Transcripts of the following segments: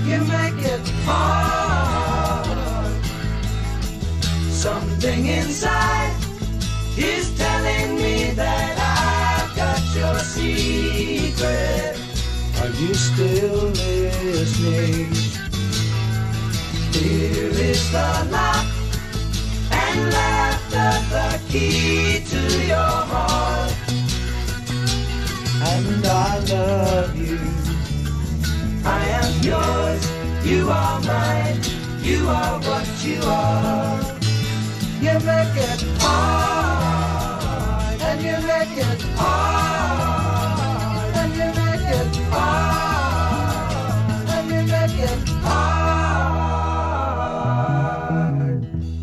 You make it hard. Something inside is telling me that I've got your secret. Are you still listening? Here is the lock, and laughter the key to your heart. And I love you. I am yours, you are mine, you are what you are. You make it hard, and you make it hard, and you make it hard, and you make it hard.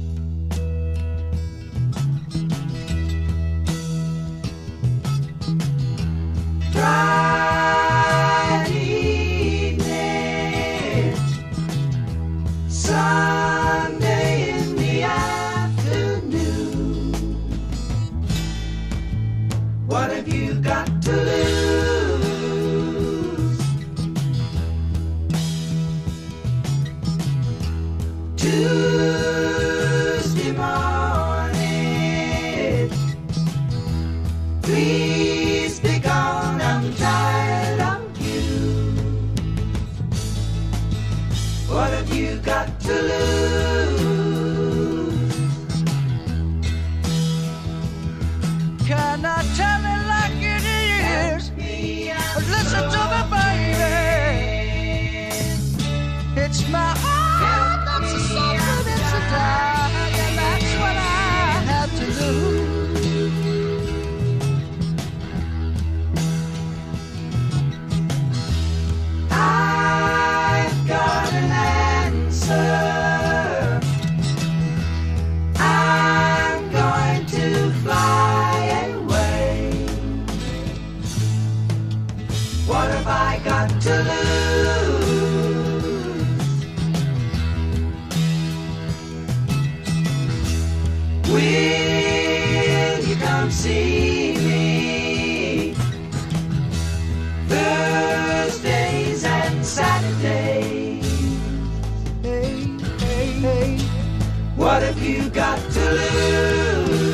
Friday evening, Sunday in the afternoon. What have you got to lose? Tuesday morning, please be gone, I'm tired of you. What have you got to lose? Can I tell it like it is? Listen to me, baby. It's my heart that's a suffering, it's a dying, and that's what I have to lose. I've got an answer. I'm going to fly away. What have I got to lose? Will you come see me Thursdays and Saturdays? Hey, hey, hey. What have you got to lose?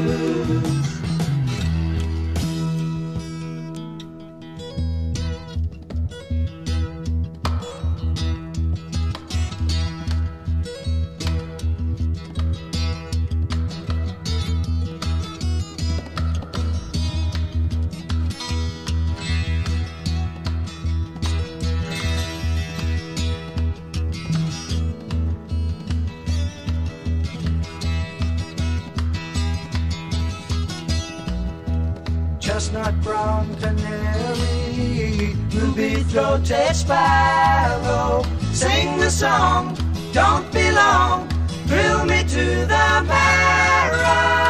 Chestnut brown canary, ruby-throated sparrow, sing the song, don't be long, thrill me to the marrow.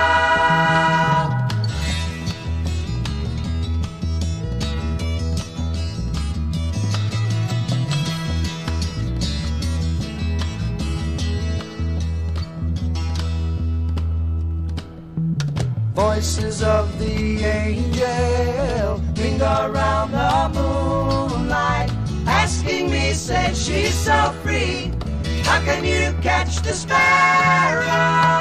Voices of the angel linger around the moonlight, asking me, say she's so free, how can you catch the sparrow?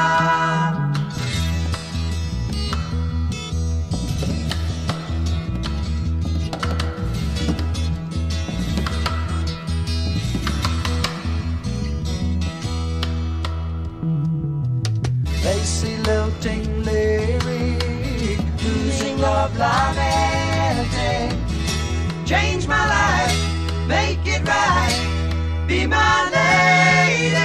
Lacy lilting lyric, losing love lamenting. Change my life, make it right, be my lady.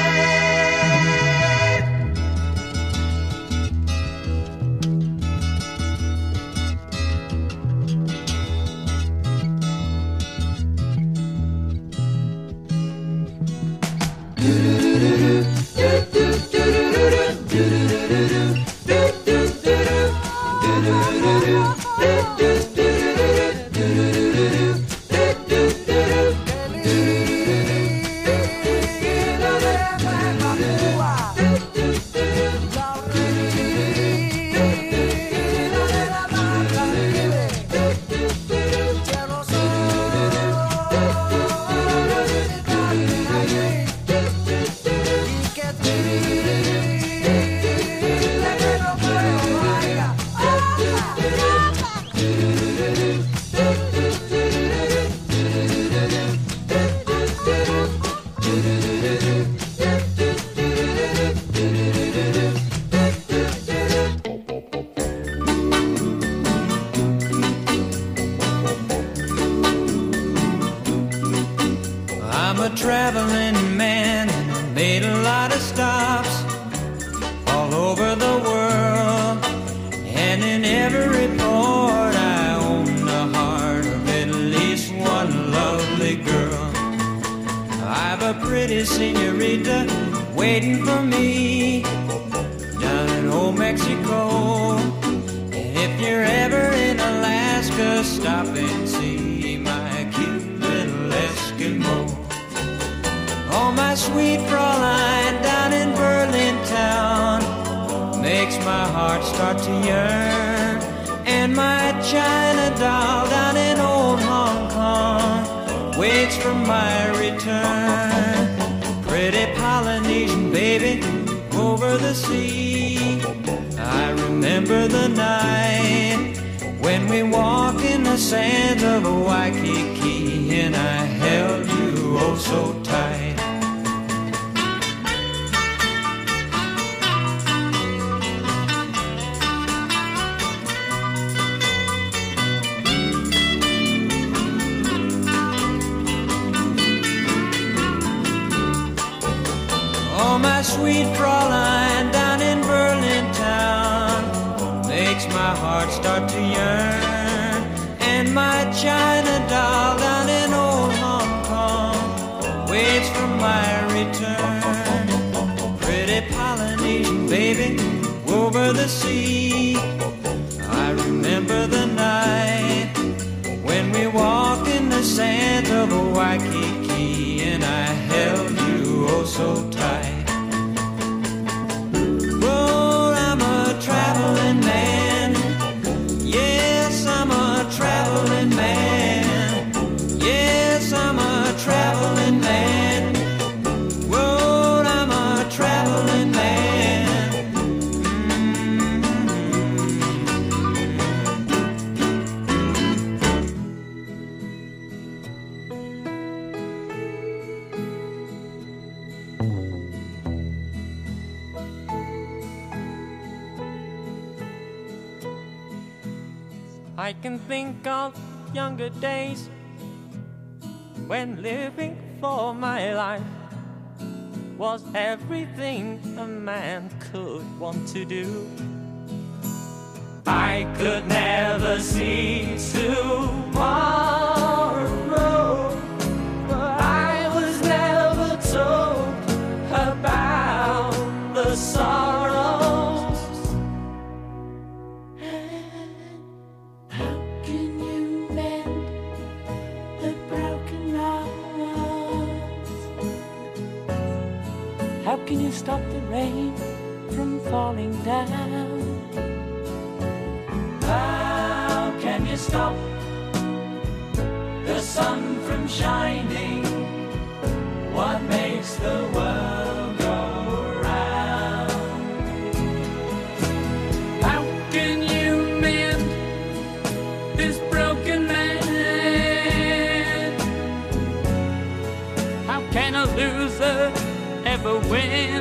I'm a traveling man, made a lot of stops all over the world, and in every port I own the heart of at least one lovely girl. I've a pretty senorita waiting for me down in old Mexico. And if you're ever in Alaska, stop and see my cute little Eskimo. Oh, my sweet Fraulein down in Berlin town makes my heart start to yearn. And my China doll down in old Hong Kong waits for my return. Pretty Polynesian baby over the sea, I remember the night when we walked in the sands of Waikiki, and I held you oh so tight. Oh, my sweet Fraulein down in Berlin town makes my heart start to yearn. And my China doll down in old Hong Kong waits for my return. Pretty Polynesian baby over the sea, I remember the night when we walked in the sands of Waikiki, and I held you oh so tight. Traveling man, yes, I'm a traveling man. Yes, I'm a traveling man. Whoa, I'm a traveling man. I can think of younger days when living for my life was everything a man could want to do. I could never see tomorrow, but I was never told about the sorrows. How can you stop the rain from falling down? How can you stop the sun from shining? What makes the world go round? How can you mend this broken man? How can a loser ever win?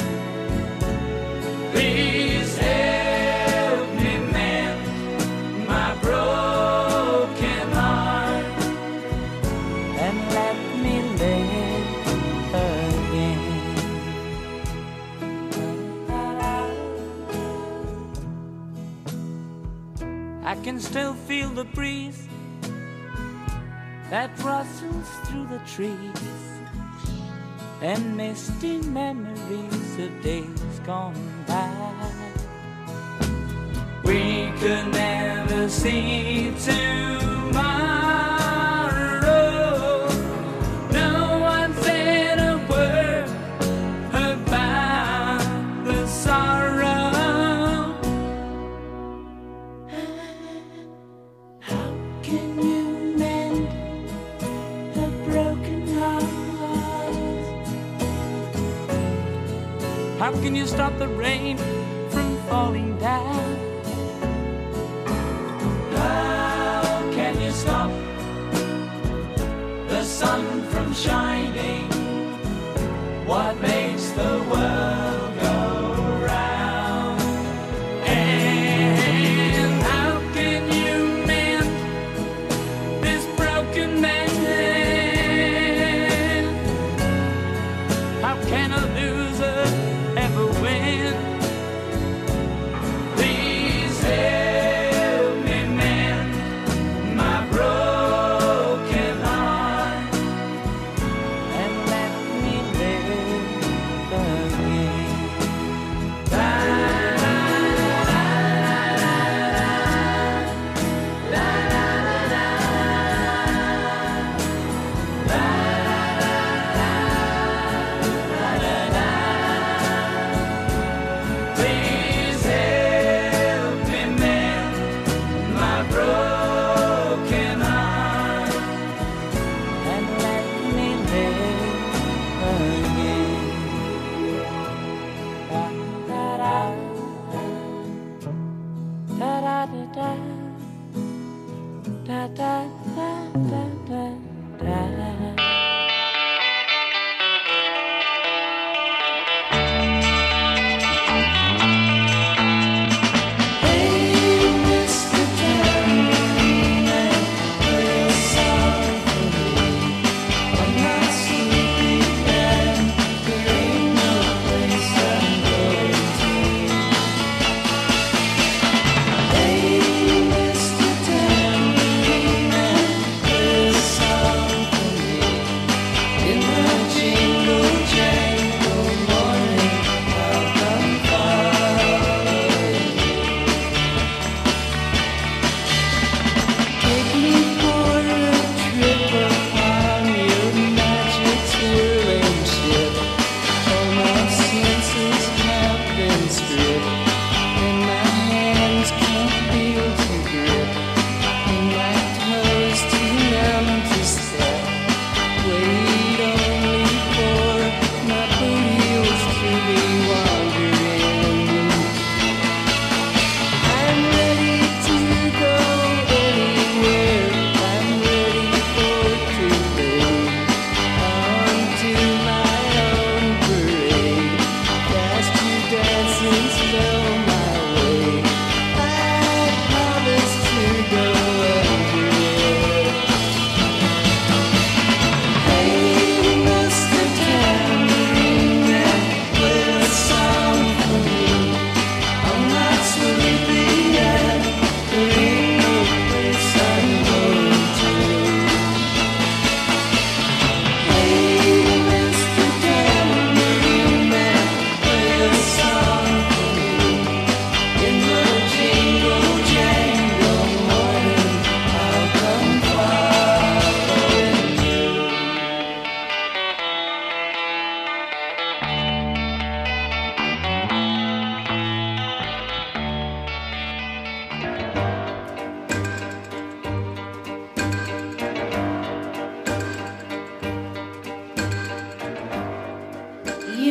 Please help me mend my broken heart and let me live again. I can still feel the breeze that rustles through the trees, and misty memories of days gone by. We could never see tomorrow. No one said a word about the sorrow. How can you mend a broken heart? How can you stop the rain from falling down? How can you stop the sun from shining? What makes the world go round? And how can you mend this broken man?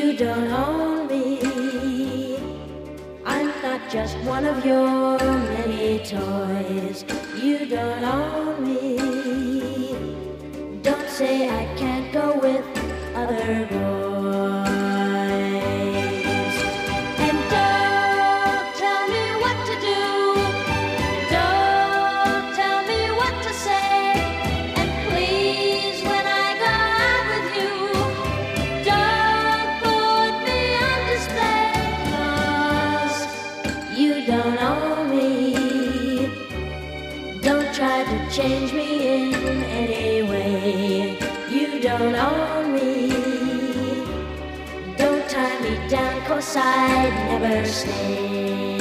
You don't own me. I'm not just one of your many toys. You don't own me. Don't say I can't go with other boys. And don't tell me what to do. Don't tell me what to say. And please, when I go out with you, don't put me on display. 'Cause you don't own me. Don't try to change me in any way. You don't own me. Don't tie me down, 'cause I'd never stay.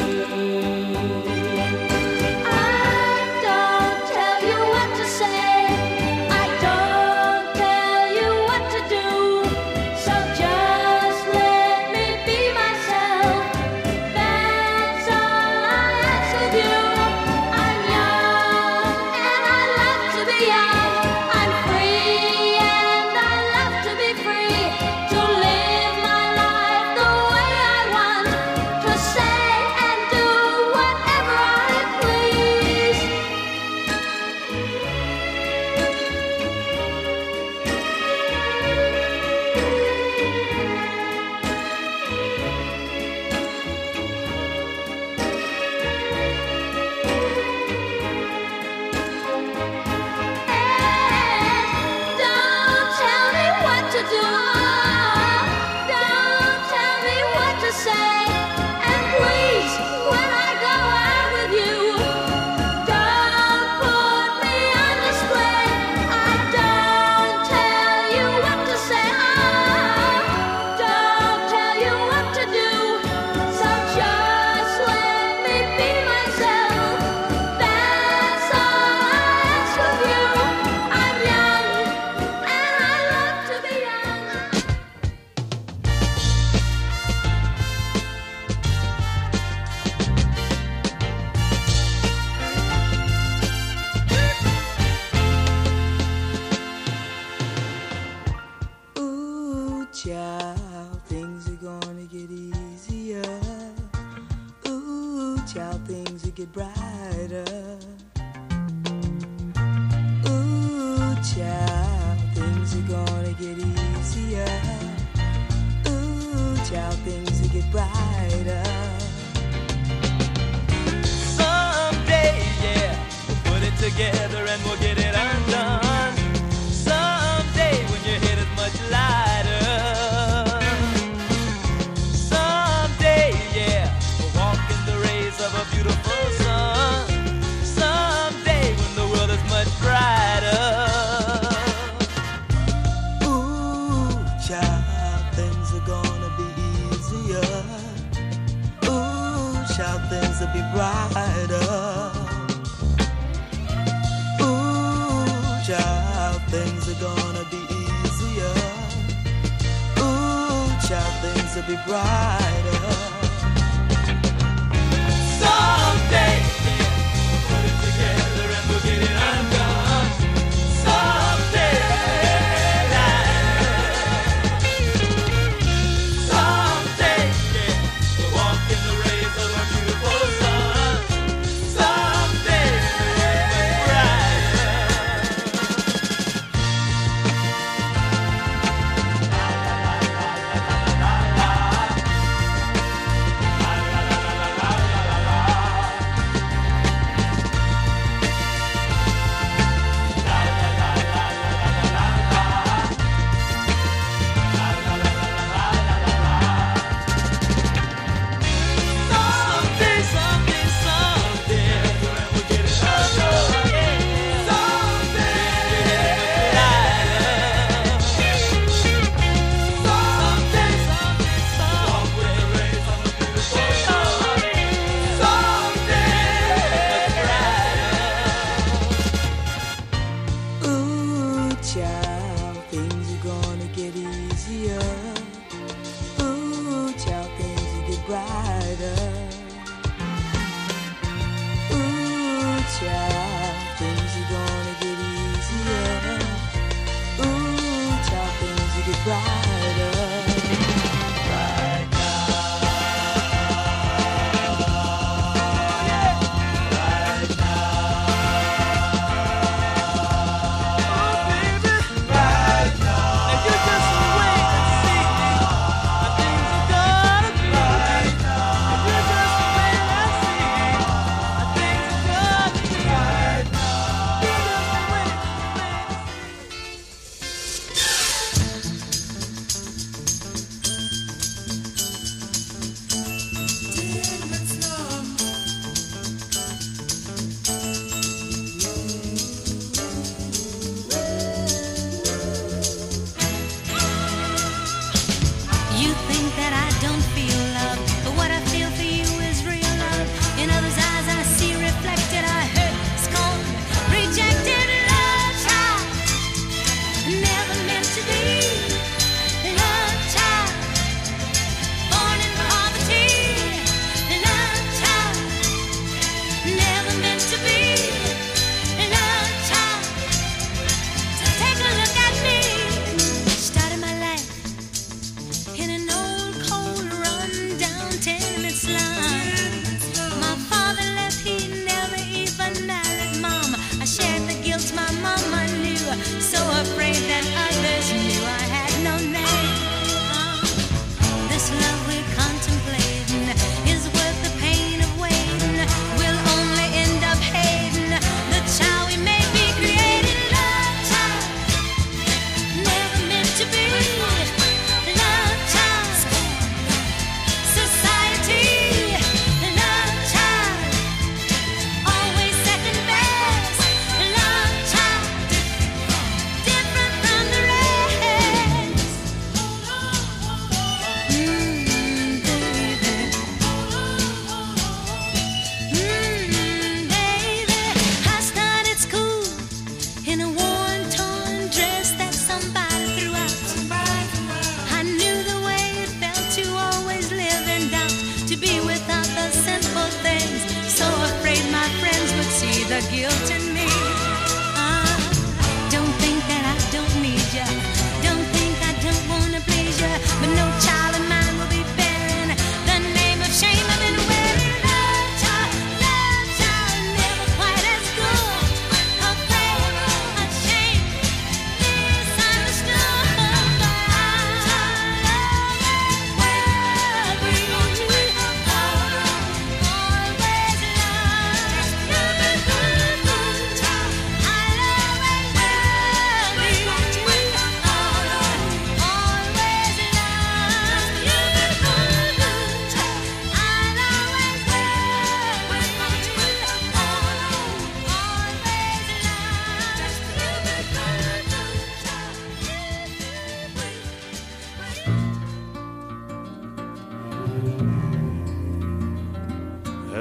I don't tell you what to say. I don't tell you what to do. So just let me be myself. That's all I ask of you. I'm young and I love to be young. I'm free and I love to be free. To live my life the way I want. To say and do whatever I please. Don't tell me what to do. Don't tell me what to say. And please, when I go out with you, don't put me on display. I don't tell you what to say. Don't tell you what to do. So just let me be myself. That's all I ask of you. I'm young and I love to be young. Ooh, child, things are gonna get easier. Ooh, child, things will get brighter. Ooh, child, things are gonna get easier. Ooh, child, things will get brighter. Someday, yeah, we'll put it together and we'll get it undone. Someday, when your head is much lighter. Someday, yeah, we'll walk in the rays of a beautiful sun. Someday, when the world is much brighter. Ooh, child, things are gonna be easier. Ooh, child, things will be brighter. Ooh, child, things are gonna be easier. Ooh, child, things will be brighter. Someday, yeah, we'll put it together and we'll get it undone. Someday, someday, yeah, we'll walk in the rays of a beautiful sun. Someday, brighter. brighter.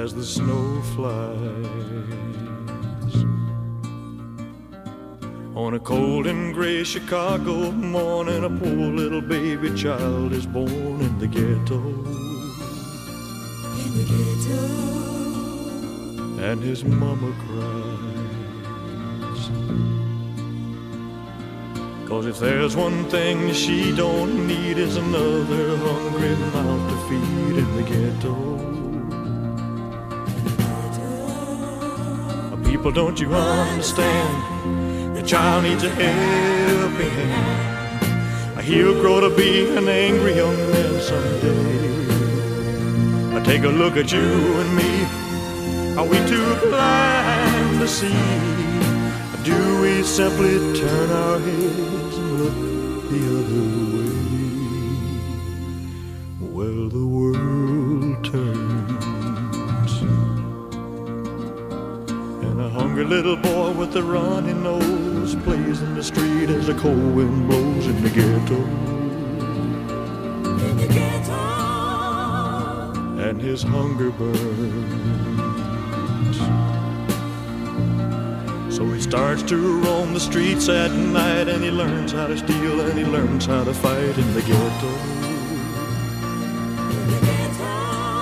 as the snow flies. On a cold and gray Chicago morning, a poor little baby child is born in the ghetto. In the ghetto. And his mama cries. 'Cause if there's one thing she don't need is another hungry mouth to feed in the ghetto. People, don't you understand? The child needs a helping hand. He'll grow to be an angry young man someday. Take a look at you and me. Are we too blind to see? Do we simply turn our heads and look the other way? Well, the world turns, and a hungry little boy with a runny nose plays in the street as the cold wind blows in the ghetto. In the ghetto. And his hunger burns. So he starts to roam the streets at night, and he learns how to steal, and he learns how to fight in the ghetto. In the ghetto.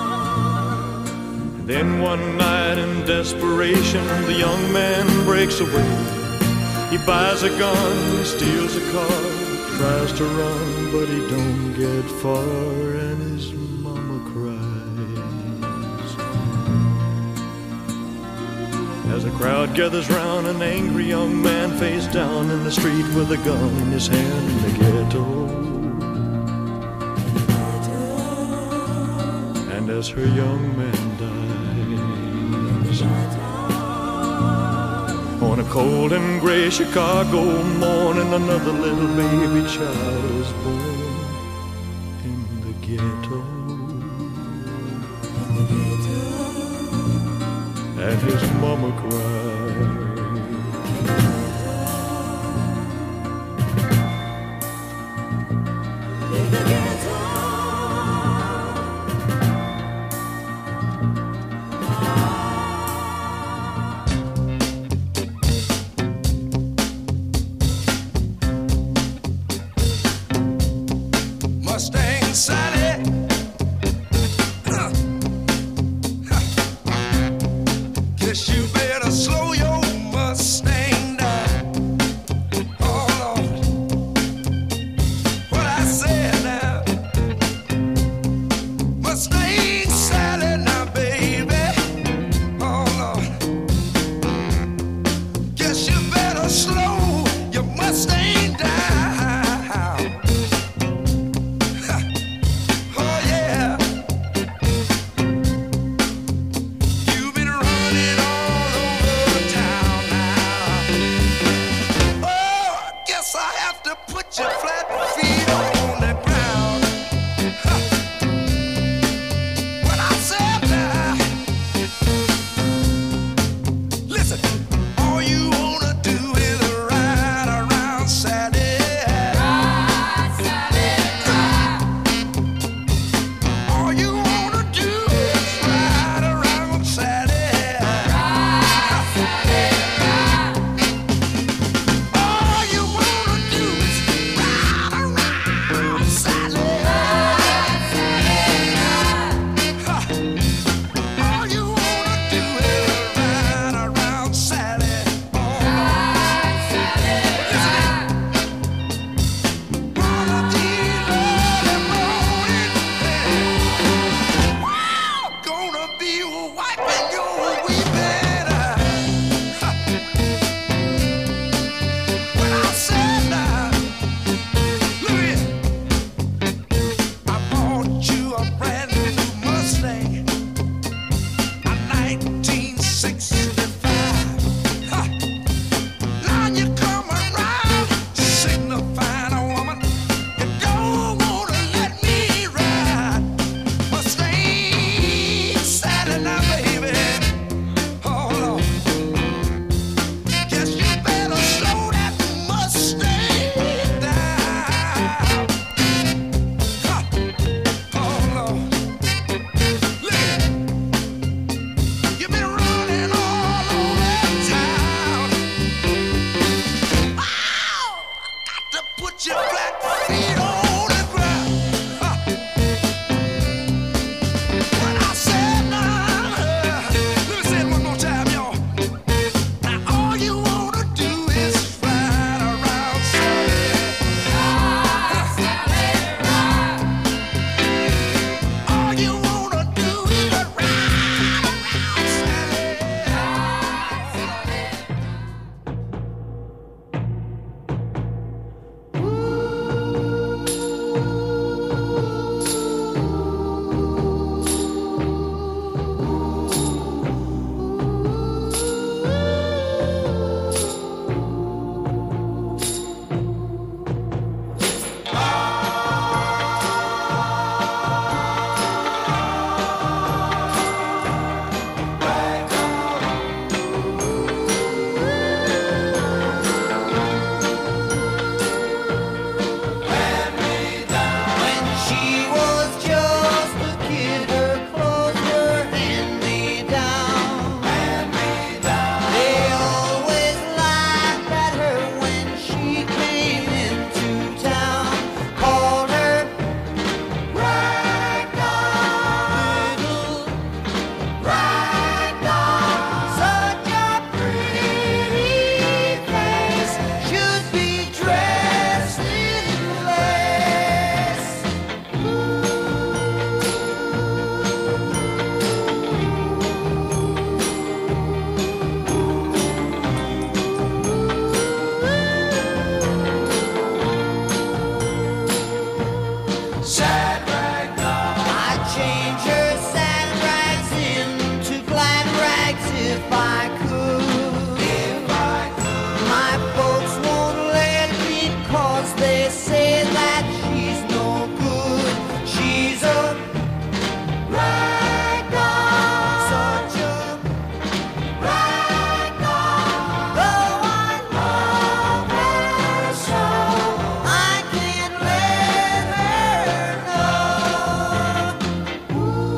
Then one night in desperation, the young man breaks away. He buys a gun, he steals a car, tries to run, but he don't get far, and his mama cries. As the crowd gathers round, an angry young man face down in the street with a gun in his hand in the ghetto. And as her young man dies, on a cold and gray Chicago morning, another little baby child is born in the ghetto. And his mama cried. In the ghetto. Mustang Sally. Guess you better slow your Mustang down. Oh Lord, what I said now. Mustang Sally now, baby. Oh Lord, guess you better slow your Mustang down. Oh yeah. You've been running all over town now. Oh, I guess I have to put your flat feet on the ground. Huh. What I said now. Listen, all you wanna do is ride around Sally. Ride, Sally, ride. All you wanna do is ride around Sally. Ride, Sally, ride. All you wanna do is ride put your flat feet on the ground. When I said now, let me say it one more time, y'all. Now all you wanna do is ride around Sally. All you wanna do is ride around Sally. When she was just a kid, her clothes were hand-me-down. They always laughed at her when she came into town. Called her Ragdoll, little Ragdoll. Such a pretty face, should be dressed in lace. Sad Ragdoll. I'd change her sad rags into glad rags if I could. My folks won't let me 'cause they say that she's no good. She's a ragdoll, such a ragdoll. Though I love her so, I can't let her know.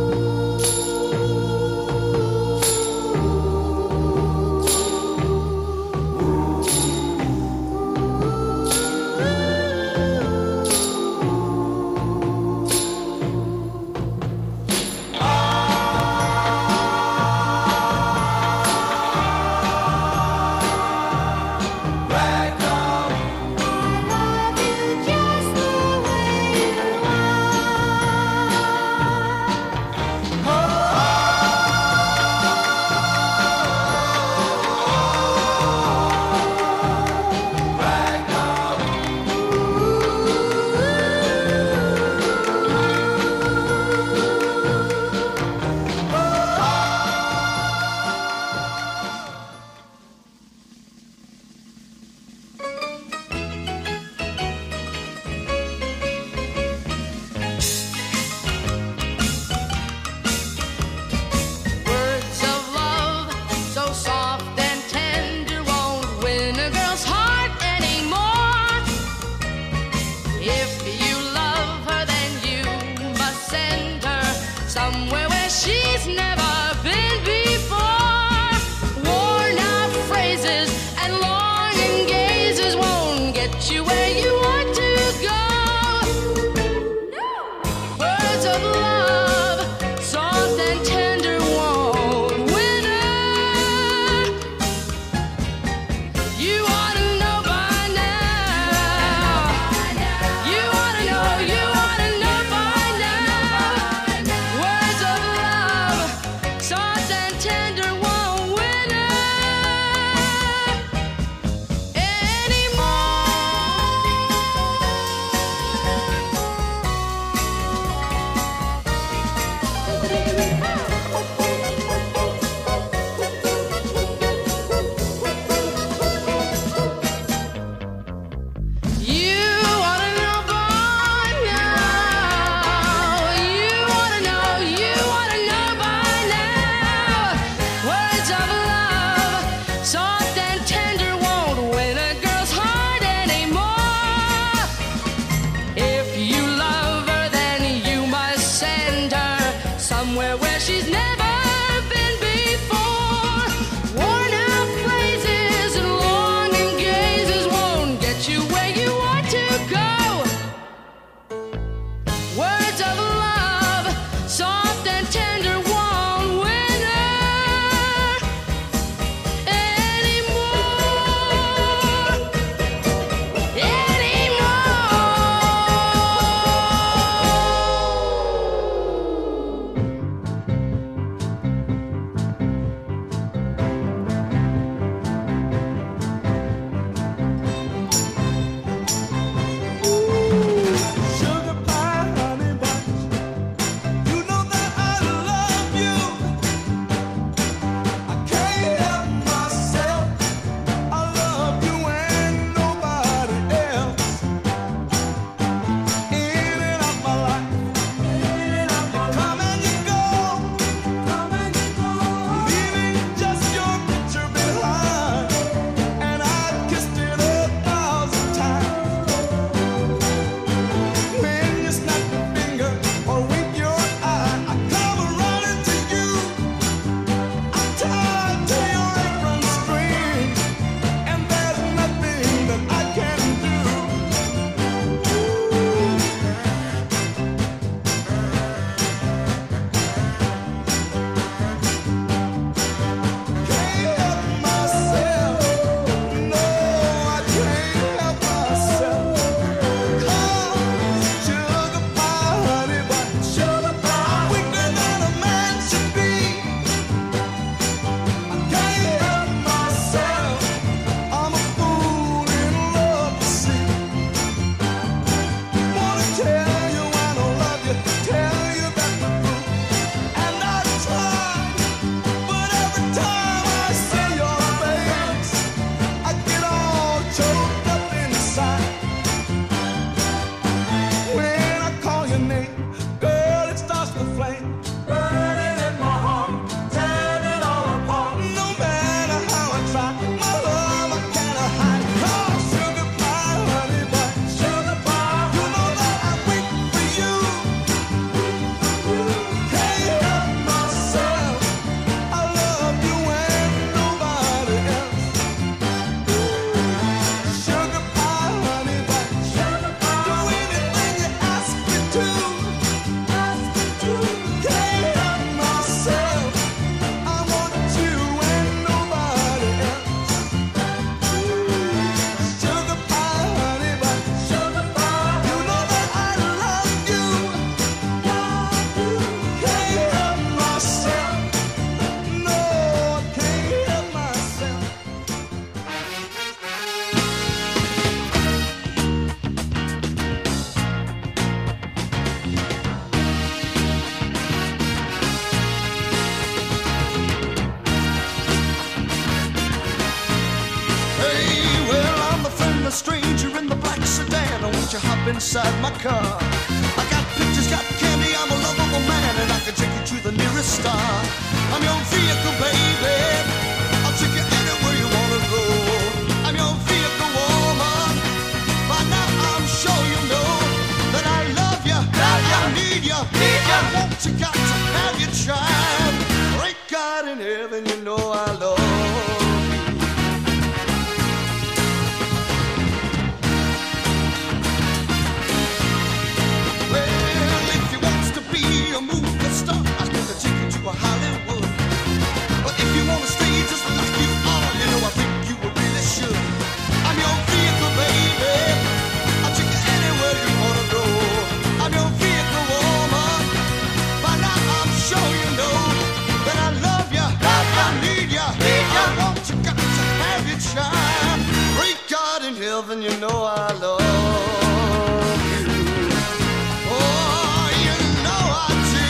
Words of love, so soft and tender, won't win a girl's heart anymore. If you love her, then you must send her somewhere where she's never been before. Worn out phrases and longing gazes won't get you where you want to go. Words of love, soft and tender, won't win her. You ought to know by now. You ought to won't you hop inside my car? I got pictures, got candy, I'm a lovable man, and I can take you to the nearest star. I'm your vehicle, baby. I'll take you anywhere you wanna go. I'm your vehicle, woman. By now I'm sure you know that I love you, I need you, I want you, got to have your child. Great God in heaven, you know I love you. Well, if you wants to be a movie star, I can take you to a Hollywood. But if you wanna stay just like you are, you know I think you really should. I'm your vehicle, baby. I'll take you anywhere you wanna go. I'm your vehicle, woman. By now I'm sure you know that I love you, I need you, I want you, got to have your child. Great God in heaven, you know I love you. Oh, you know I do.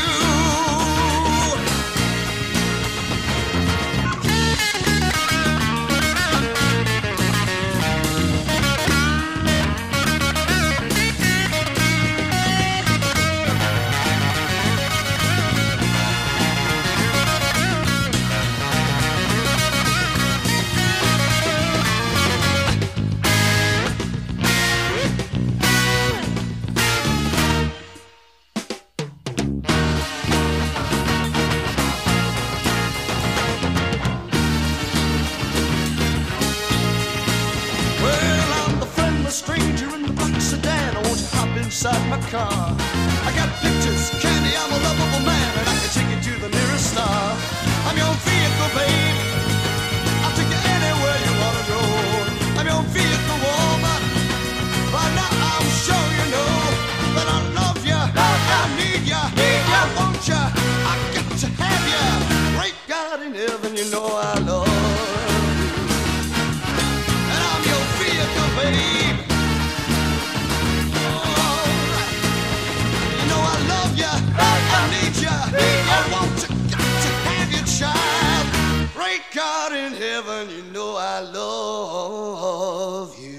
Well, I'm the friendless stranger in the black sedan. Won't you hop inside my car? I got pictures, candy, I'm a lovable man, and I can take you to the nearest star. I'm your vehicle, babe. I'll take you anywhere you wanna go. I'm your vehicle, woman. By now I'm sure you know that I love you, I need you, I want you, I got to have you. Great God in heaven, you know I love you. And I'm your vehicle, babe. Alright. You know I love you, I need you, I want you, got to have your child. Great God in heaven, you know I love you.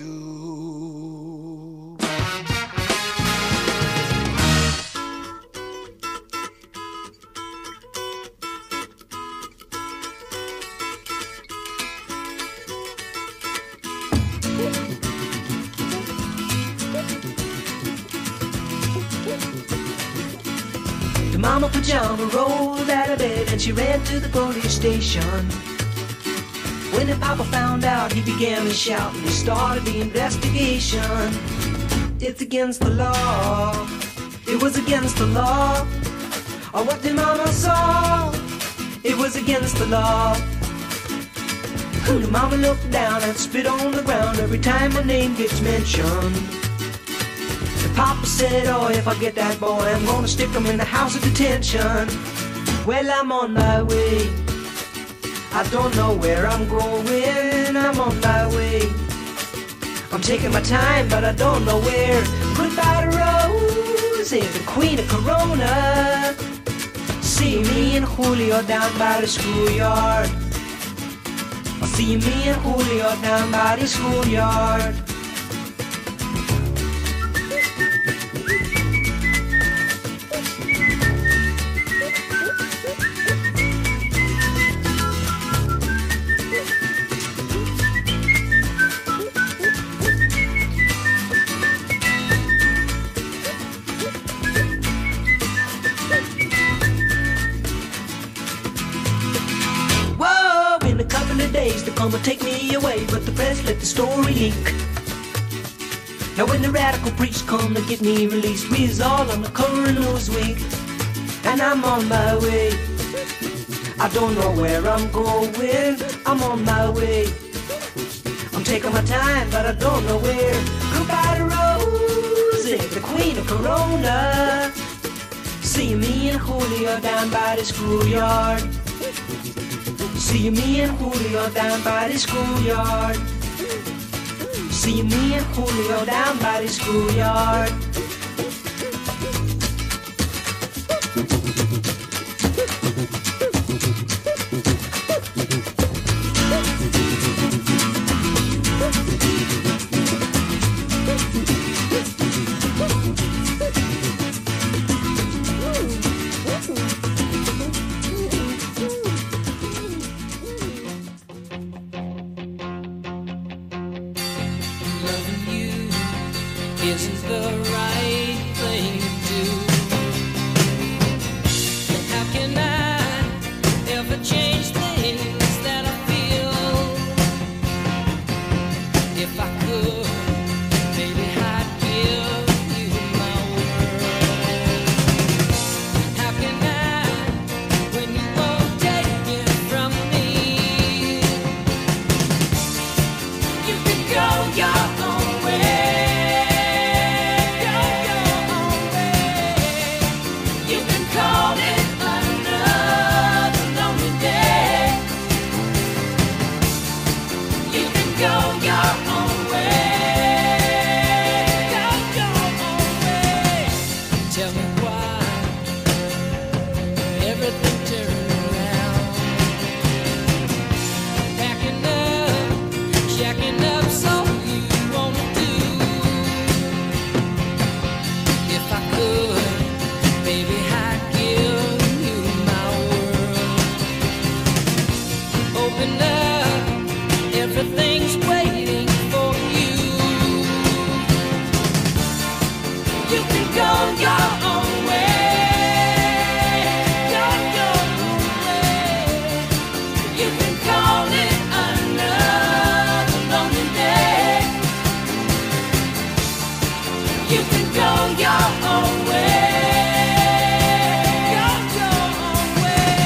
The mama pajama rolled out of bed and she ran to the police station. When the papa found out, he began to shout and he started the investigation. It's against the law. It was against the law. Or what the mama saw. It was against the law. The mama looked down and spit on the ground every time my name gets mentioned. The papa said, oh, if I get that boy, I'm gonna stick him in the house of detention. Well, I'm on my way. I don't know where I'm going. I'm on my way. I'm taking my time, but I don't know where. Goodbye to Rose, the queen of Corona. See me and Julio down by the schoolyard. See me and Julio down by the schoolyard. Days to come and take me away, but the press let the story leak. Now when the radical preach come to get me released, we is all on the cover of Newsweek. And I'm on my way. I don't know where I'm going. I'm on my way. I'm taking my time, but I don't know where. Goodbye to Rosie, the queen of Corona. See me and Julio down by the schoolyard. See me and Julio down by the schoolyard. See me and Julio down by the schoolyard. the right thing to do. How can I ever change things that I feel? If I could, baby, I'd give you my world. How can I, when you won't take it from me? You can go your own way. Go your own way. You can call it another lonely day. You can go your own way. Go your own way. Tell me why everything turned around. Packing up, shacking up, so you wanna do. If I could, baby, I'd give you my world. Open up, everything's waiting for you. You can go your own way. Go your own way. You can call it another lonely day. You can go your own way. Go your own way.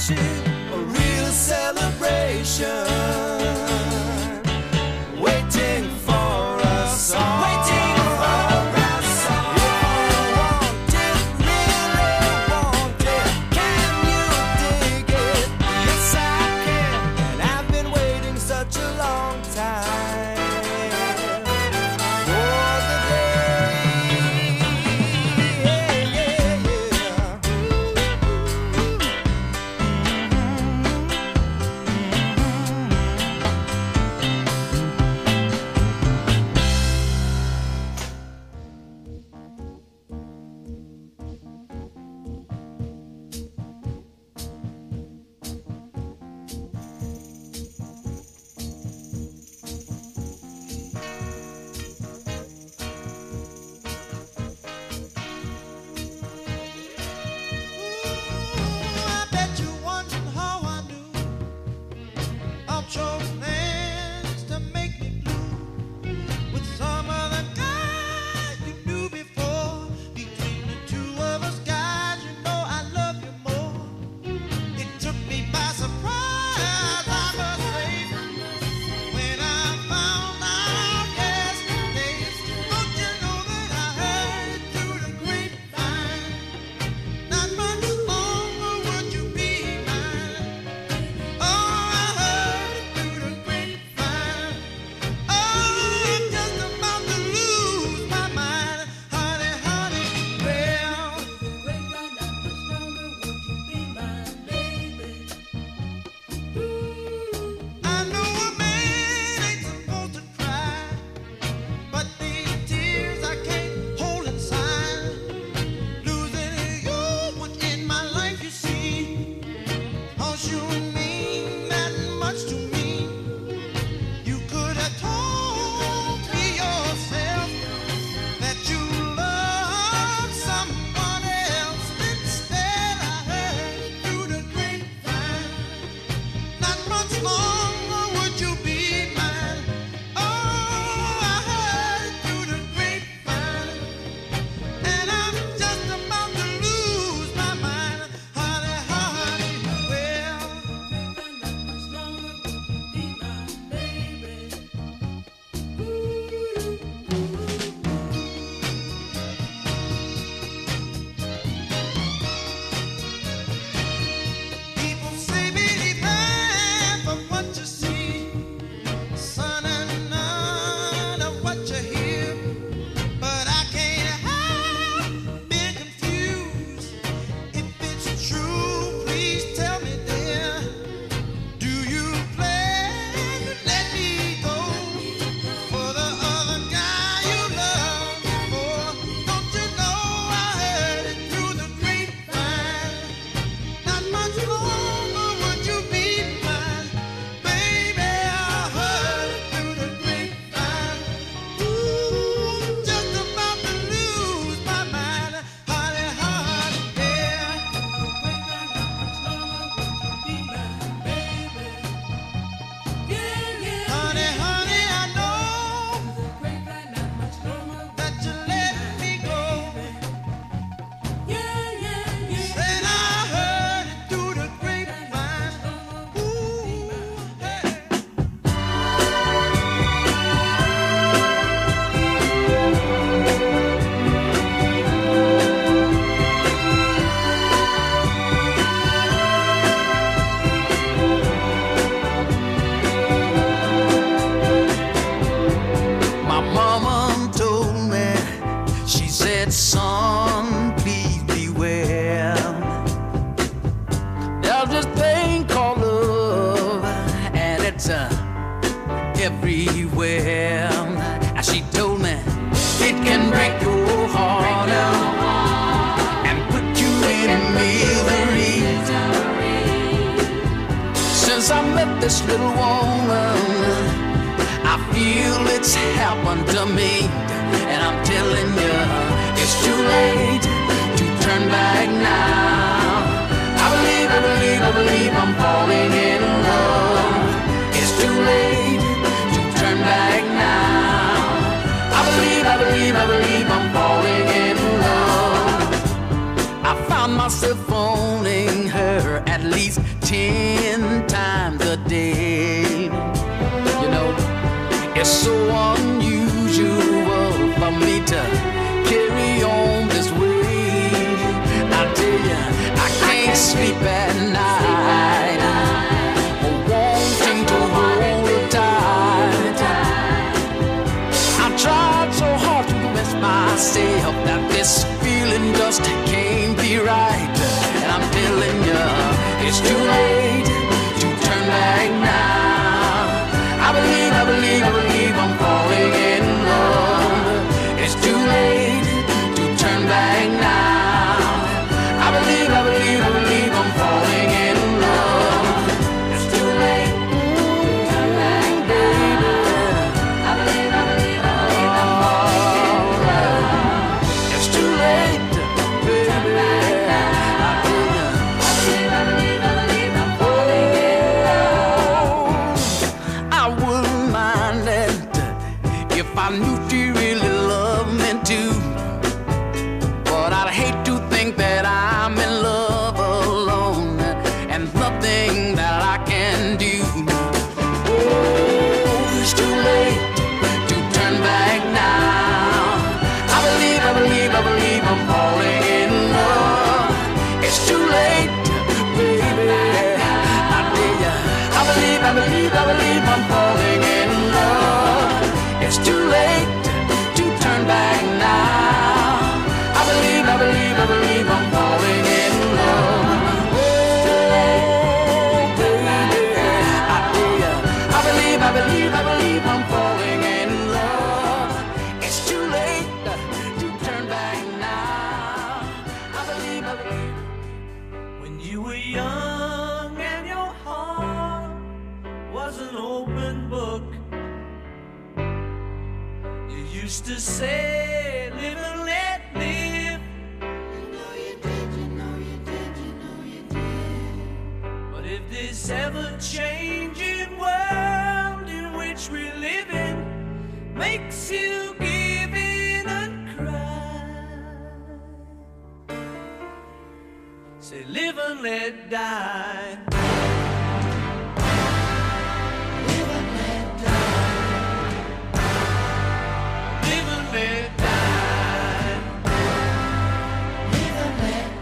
watching a real celebration, waiting for a song. Waiting for a song. If you want it, really want it, can you dig it? Yes, I can. And I've been waiting such a long time for the day. Yeah, yeah, yeah. I bet you wondering how I knew I'll chose plans to make me blue with some other guy you knew before. Between the two of us guys, you know I love you more. It took me by surprise, I must say, when I found out yesterday. Don't you know that I heard it through the grapevine? Not much longer would you be mine. Oh, I heard it through the grapevine. Oh, I'm just about to lose my mind, honey, honey. Well, I know a man ain't supposed to cry, but these tears I can't hold inside. Losing you was in my life, you see. 'Cause you mean that much to me. You could have told me yourself that you love someone else. Instead, I heard it through the grapevine. Not much longer would you be mine. Oh, I heard it through the grapevine. And I'm just about to lose my mind, honey, honey. Well, people say believe half of what you see, son, and none of what you hear. But I can't help being confused. If it's true, please tell me, dear. Do you plan to let me go for the other guy you love before? Don't you know I heard it through the grapevine? Not much longer would you be mine, baby. I heard it through the grapevine. Ooh, just about to lose my mind, honey, honey, yeah. Honey, honey, I know that you let me go. Said I heard it through the grapevine. Ooh, hey. My mama told me, she said, son, please beware. There's this thing called love, and it's everywhere. And she told me, it can break your heart and put you in misery. Since I met this little woman, I feel it's happened to me. And I'm telling you, it's too late to turn back now. I believe I'm falling in love. It's too late to turn back now. I believe I'm falling in love. I found myself phoning her at least 10 times a day. You know, it's so unusual for me to carry on this way. I tell you, I can't sleep at night, wanting to hold her tight. I tried so hard to convince myself that this feeling just can't be right. And I'm telling you, it's too late to turn back now. I believe I'm falling in love. It's too late to turn back now. I believe I'm falling in love. It's too late to turn back, baby. I believe I'm falling in love. It's too late, baby. I believe I'm falling in love. I wouldn't mind it if I knew she really loved me too. But I'd hate to think that I'm in love alone and nothing that I can do. Oh, it's too late to turn back now. I believe I'm falling in love. It's too late, baby. I tell ya, I believe I'm falling in love. It's too late to turn back now. I believe I'm falling in love. Oh, baby, I tell ya, I believe I'm falling in love. It's too late to turn back now. I believe. When you were young and your heart was an open book, you used to say, live and let live. You know you did. But if this ever-changing world in which we live in makes you give in and cry, say live and let die. Live and let die. Live and let die. Live and let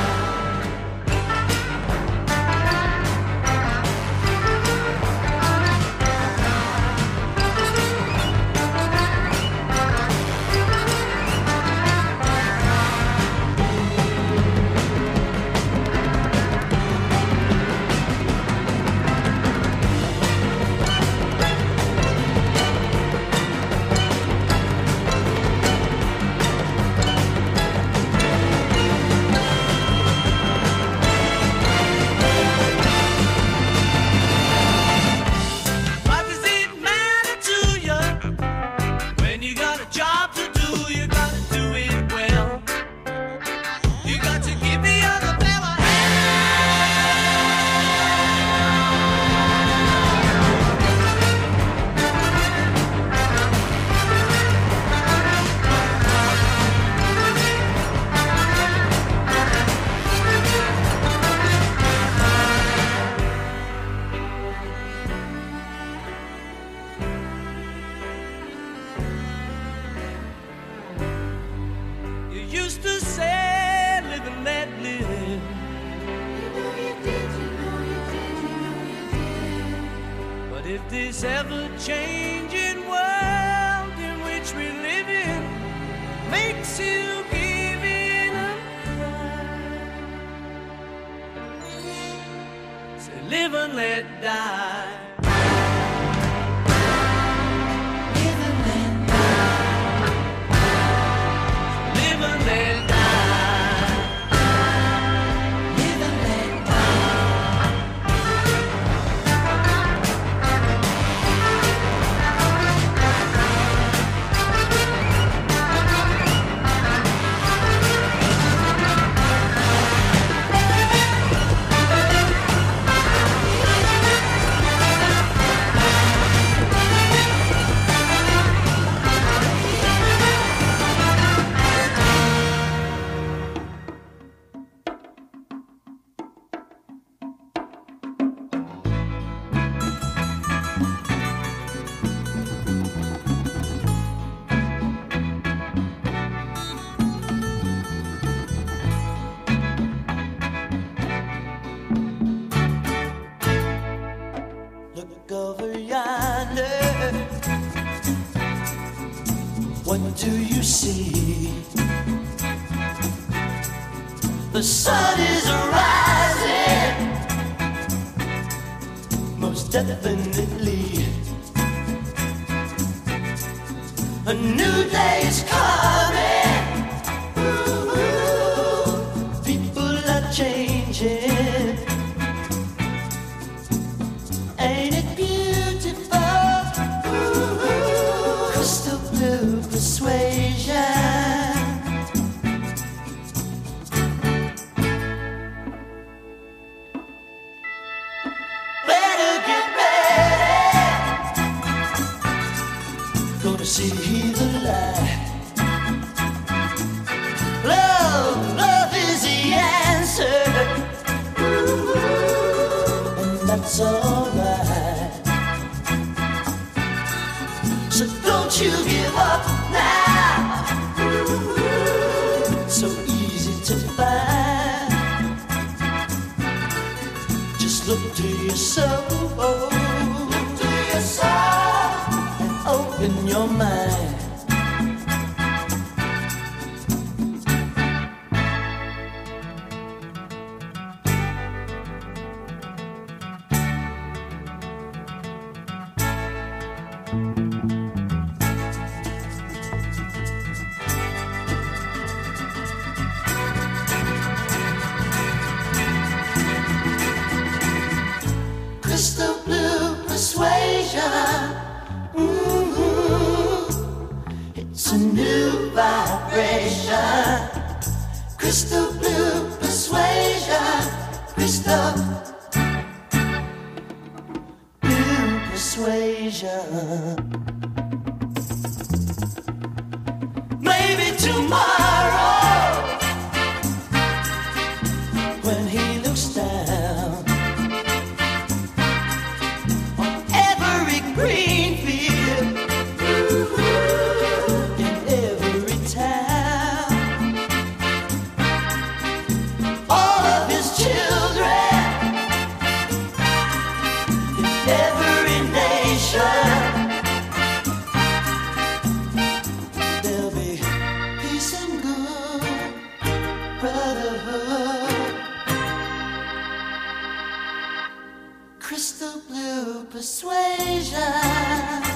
What does it matter to you when you got a job to do? You got to do it well. You got to give the other fella You used to say, live and let live. You know you did. But if this ever-changing world in which we live in makes you give in and cry, say live and let die. Live and let die. Live and let die. Live and let die. What do you see? The sun is rising, most definitely. A new day is coming. Ooh, people are changing. Ain't it beautiful? Ooh, crystal blue persuasion. Better get ready. Gonna see the light. Love is the answer. And that's alright. So don't you give up now. So easy to find. Just look to your soul. Look to your soul and open your mind. Crystal blue persuasion. It's a new vibration. Crystal blue persuasion. Crystal blue persuasion. Maybe tomorrow, when he looks down on every green field, in every town, all of his children, in every nation, there'll be peace and good brotherhood. Crystal blue persuasion.